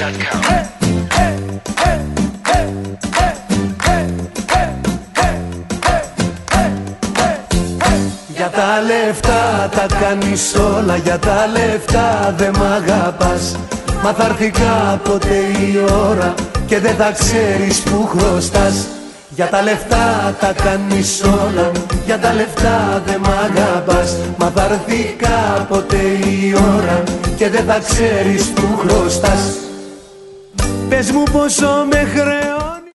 Για τα λεφτά τα κάνεις όλα, για τα λεφτά δε μ' αγαπάς. Μα θα έρθει κάποτε η ώρα και δεν θα ξέρεις που χρωστάς. Για τα λεφτά τα κάνεις όλα, για τα λεφτά δε μ' αγαπάς. Μα θα έρθει κάποτε η ώρα και δεν θα ξέρεις που χρωστάς. Πες μου πόσο με χρεώνεις